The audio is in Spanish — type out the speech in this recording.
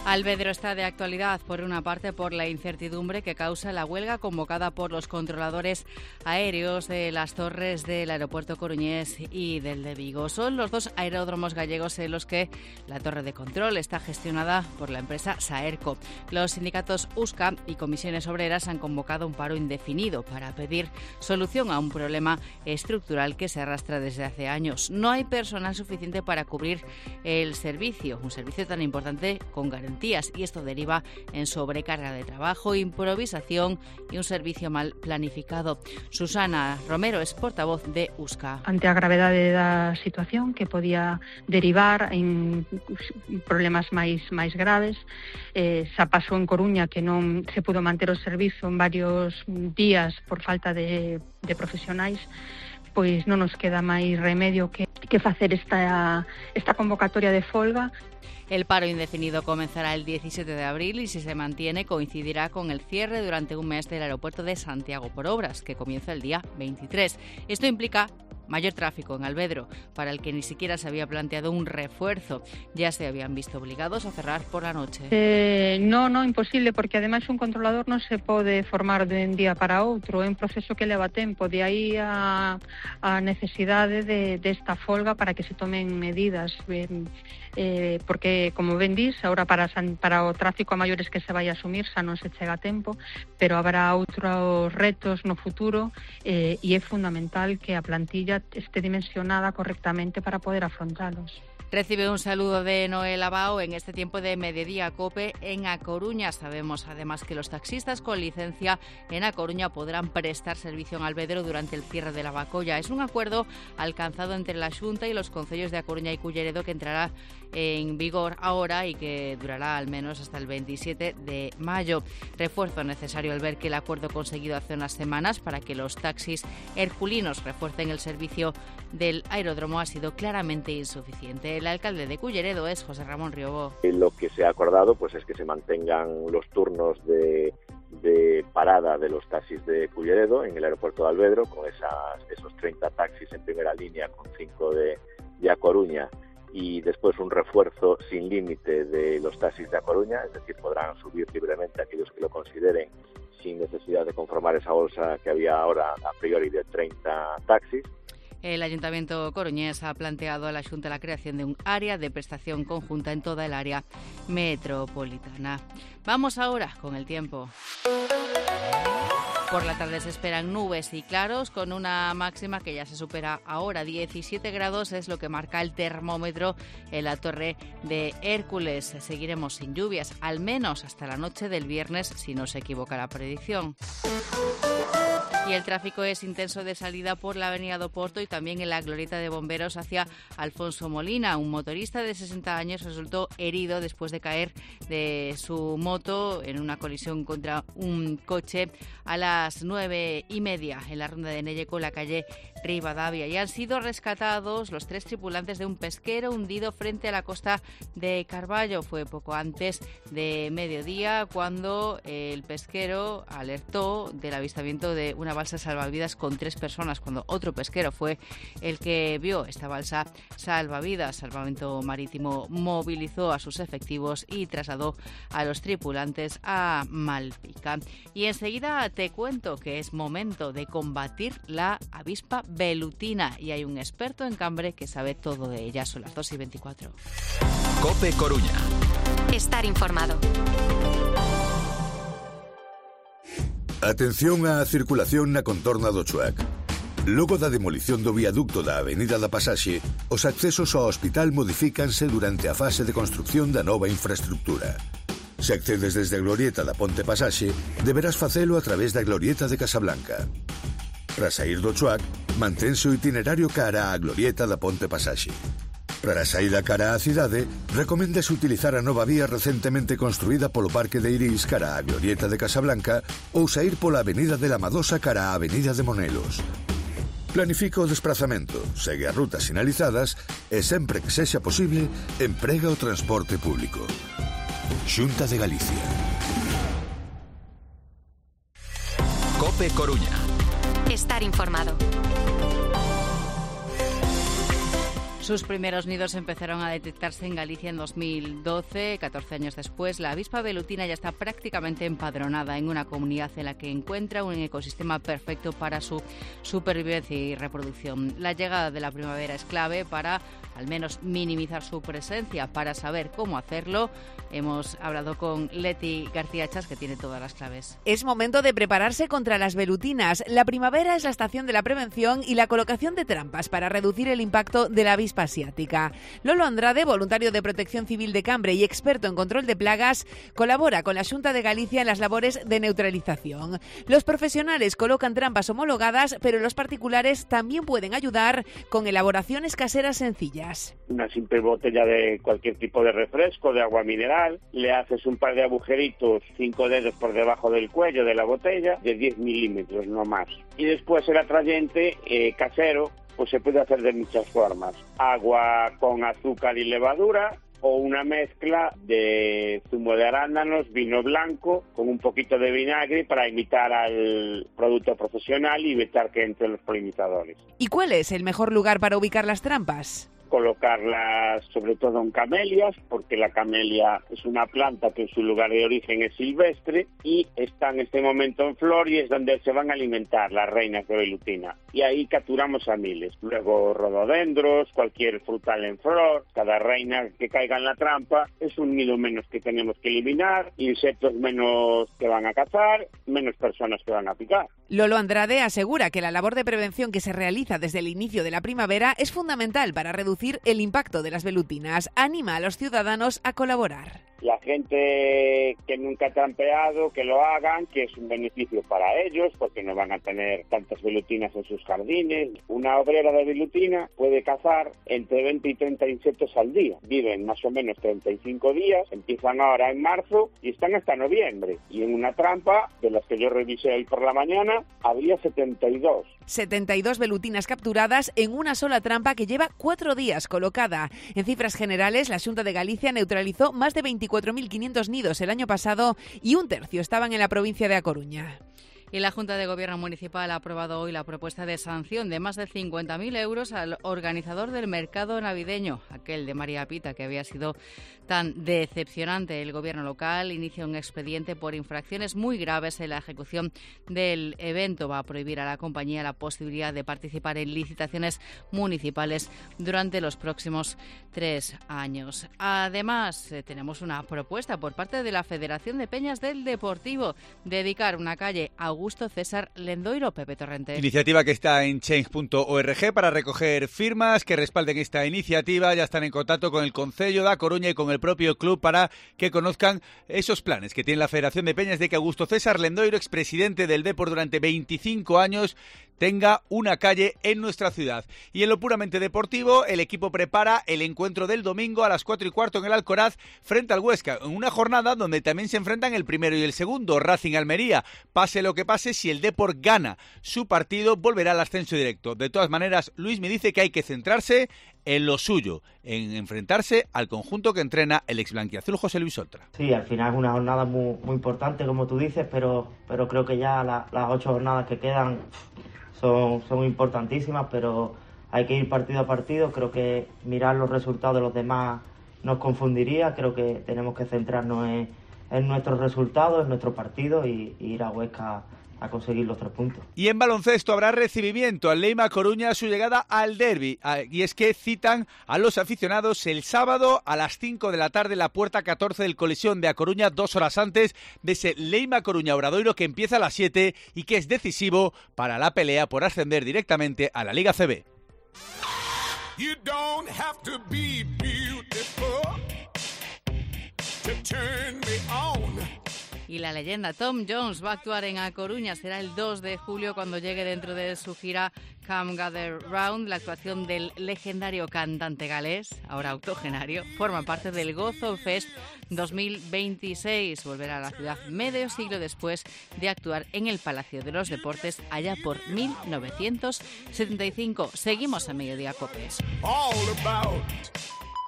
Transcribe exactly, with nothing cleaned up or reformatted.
Alvedro está de actualidad, por una parte, por la incertidumbre que causa la huelga convocada por los controladores aéreos de las torres del aeropuerto coruñés y del de Vigo. Son los dos aeródromos gallegos en los que la torre de control está gestionada por la empresa Saerco. Los sindicatos U S C A y comisiones obreras han convocado un paro indefinido para pedir solución a un problema estructural que se arrastra desde hace años. No hay personal suficiente para cubrir el servicio, un servicio tan importante con garantías. Y esto deriva en sobrecarga de trabajo, improvisación y un servicio mal planificado. Susana Romero es portavoz de U S C A. Ante a gravedade da situación, que podía derivar en problemas máis máis graves, eh, xa pasou en Coruña que non se pudo manter o servizo en varios días por falta de, de profesionais, pois non nos queda máis remedio que, que facer esta, esta convocatoria de folga. El paro indefinido comenzará el diecisiete de abril y, si se mantiene, coincidirá con el cierre durante un mes del aeropuerto de Santiago por obras, que comienza el día veintitrés. Esto implica mayor tráfico en Alvedro, para el que ni siquiera se había planteado un refuerzo. Ya se habían visto obligados a cerrar por la noche. Eh, no, no, imposible, porque ademais un controlador non se pode formar de un día para outro, é un proceso que leva tempo, de aí a, a necesidade de, de esta folga para que se tomen medidas, eh, eh, porque, como ben dís, ahora para, para o tráfico a maiores que se vai a asumir xa non se chega a tempo, pero habrá outros retos no futuro, eh, e é fundamental que a plantilla esté dimensionada correctamente para poder afrontarlos. Recibe un saludo de Noel Abao en este tiempo de Mediodía Cope en A Coruña. Sabemos además que los taxistas con licencia en A Coruña podrán prestar servicio en Alvedro durante el cierre de la Bacolla. Es un acuerdo alcanzado entre la Xunta y los concellos de A Coruña y Culleredo que entrará en vigor ahora y que durará al menos hasta el veintisiete de mayo. Refuerzo necesario al ver que el acuerdo conseguido hace unas semanas para que los taxis herculinos refuercen el servicio del aeródromo ha sido claramente insuficiente. El alcalde de Culleredo es José Ramón Riobó. Lo que se ha acordado pues es que se mantengan los turnos de, de parada de los taxis de Culleredo en el aeropuerto de Alvedro, con esas, esos treinta taxis en primera línea, con cinco de, de A Coruña, y después un refuerzo sin límite de los taxis de A Coruña, es decir, podrán subir libremente aquellos que lo consideren sin necesidad de conformar esa bolsa que había ahora a priori de treinta taxis. El Ayuntamiento coruñés ha planteado a la Xunta la creación de un área de prestación conjunta en toda el área metropolitana. Vamos ahora con el tiempo. Por la tarde se esperan nubes y claros con una máxima que ya se supera ahora. diecisiete grados es lo que marca el termómetro en la Torre de Hércules. Seguiremos sin lluvias, al menos hasta la noche del viernes, si no se equivoca la predicción. Y el tráfico es intenso de salida por la avenida do Porto y también en la glorieta de bomberos hacia Alfonso Molina. Un motorista de sesenta años resultó herido después de caer de su moto en una colisión contra un coche a las nueve y media en la ronda de Nelleco, la calle Rivadavia. Y han sido rescatados los tres tripulantes de un pesquero hundido frente a la costa de Carballo. Fue poco antes de mediodía cuando el pesquero alertó del avistamiento de una balsa salvavidas con tres personas, cuando otro pesquero fue el que vio esta balsa salvavidas. Salvamento Marítimo movilizó a sus efectivos y trasladó a los tripulantes a Malpica. Y enseguida te cuento que es momento de combatir la avispa velutina y hay un experto en Cambre que sabe todo de ella. Son las dos y veinticuatro. Cope Coruña. Estar informado. Atención á circulación na contorna do Chuac. Logo da demolición do viaducto da Avenida da Pasaxe, os accesos ao hospital modifícanse durante a fase de construcción da nova infraestructura. Se accedes desde a glorieta da Ponte Pasaxe, deberás facelo a través da glorieta de Casablanca. Para sair do Chuac, mantense o itinerario cara á glorieta da Ponte Pasaxe. Para a saída cara á cidade, recoméndase utilizar a nova vía recentemente construída polo Parque de Irís cara á glorieta de Casablanca ou saír pola Avenida de la Madosa cara á Avenida de Monelos. Planifica o desprazamento, segue as rutas sinalizadas e, sempre que sexa posible, emprega o transporte público. Xunta de Galicia. Cope Coruña. Estar informado. Sus primeros nidos empezaron a detectarse en Galicia en dos mil doce, catorce años después. La avispa velutina ya está prácticamente empadronada en una comunidad en la que encuentra un ecosistema perfecto para su supervivencia y reproducción. La llegada de la primavera es clave para al menos minimizar su presencia. Para saber cómo hacerlo, hemos hablado con Leti García Chas, que tiene todas las claves. Es momento de prepararse contra las velutinas. La primavera es la estación de la prevención y la colocación de trampas para reducir el impacto de la avispa asiática. Lolo Andrade, voluntario de Protección Civil de Cambre y experto en control de plagas, colabora con la Xunta de Galicia en las labores de neutralización. Los profesionales colocan trampas homologadas, pero los particulares también pueden ayudar con elaboraciones caseras sencillas. Una simple botella de cualquier tipo de refresco, de agua mineral, le haces un par de agujeritos, cinco dedos por debajo del cuello de la botella, de diez milímetros, no más. Y después el atrayente eh, casero, pues se puede hacer de muchas formas. Agua con azúcar y levadura, o una mezcla de zumo de arándanos, vino blanco, con un poquito de vinagre para imitar al producto profesional y evitar que entren los polinizadores. ¿Y cuál es el mejor lugar para ubicar las trampas? Colocarlas sobre todo en camelias, porque la camelia es una planta que en su lugar de origen es silvestre y está en este momento en flor y es donde se van a alimentar las reinas de velutina. Y ahí capturamos a miles. Luego rododendros, cualquier frutal en flor, cada reina que caiga en la trampa es un nido menos que tenemos que eliminar, insectos menos que van a cazar, menos personas que van a picar. Lolo Andrade asegura que la labor de prevención que se realiza desde el inicio de la primavera es fundamental para reducir el impacto de las velutinas. Anima a los ciudadanos a colaborar. La gente que nunca ha trampeado, que lo hagan, que es un beneficio para ellos, porque no van a tener tantas velutinas en sus jardines. Una obrera de velutina puede cazar entre veinte y treinta insectos al día. Viven más o menos treinta y cinco días, empiezan ahora en marzo y están hasta noviembre. Y en una trampa, de las que yo revisé hoy por la mañana, había setenta y dos. setenta y dos velutinas capturadas en una sola trampa que lleva cuatro días colocada. En cifras generales, la Xunta de Galicia neutralizó más de veinticuatro mil quinientos nidos el año pasado y un tercio estaban en la provincia de A Coruña. Y la Junta de Gobierno Municipal ha aprobado hoy la propuesta de sanción de más de cincuenta mil euros al organizador del mercado navideño, aquel de María Pita, que había sido tan decepcionante. El Gobierno local inicia un expediente por infracciones muy graves en la ejecución del evento. Va a prohibir a la compañía la posibilidad de participar en licitaciones municipales durante los próximos tres años. Además, eh, tenemos una propuesta por parte de la Federación de Peñas del Deportivo, dedicar una calle a Augusto César Lendoiro. Pepe Torrente. Iniciativa que está en change punto org para recoger firmas que respalden esta iniciativa. Ya están en contacto con el Concello da Coruña y con el propio club para que conozcan esos planes que tiene la Federación de Peñas de que Augusto César Lendoiro, expresidente del Depor durante veinticinco años, tenga una calle en nuestra ciudad. Y en lo puramente deportivo, el equipo prepara el encuentro del domingo a las cuatro y cuarto en el Alcoraz frente al Huesca, en una jornada donde también se enfrentan el primero y el segundo, Racing Almería. Pase lo que pase, si el Depor gana su partido, volverá al ascenso directo. De todas maneras, Luis me dice que hay que centrarse en lo suyo, en enfrentarse al conjunto que entrena el exblanquiazul José Luis Oltra. Sí, al final es una jornada muy, muy importante, como tú dices, pero, pero creo que ya la, las ocho jornadas que quedan son, son importantísimas, pero hay que ir partido a partido. Creo que mirar los resultados de los demás nos confundiría. Creo que tenemos que centrarnos en, en nuestros resultados, en nuestro partido y, y ir a Huesca a conseguir los tres puntos. Y en baloncesto habrá recibimiento al Leima Coruña a su llegada al derbi. Y es que citan a los aficionados el sábado a las cinco de la tarde en la puerta catorce del Colisión de A Coruña, dos horas antes de ese Leima Coruña Obradoiro que empieza a las siete y que es decisivo para la pelea por ascender directamente a la Liga C B. You don't have to be beautiful to turn me on. Y la leyenda Tom Jones va a actuar en A Coruña. Será el dos de julio cuando llegue dentro de su gira Come Gather Round. La actuación del legendario cantante galés, ahora octogenario, forma parte del Gozo Fest dos mil veintiséis. Volverá a la ciudad medio siglo después de actuar en el Palacio de los Deportes allá por mil novecientos setenta y cinco. Seguimos a Mediodía Cope. All about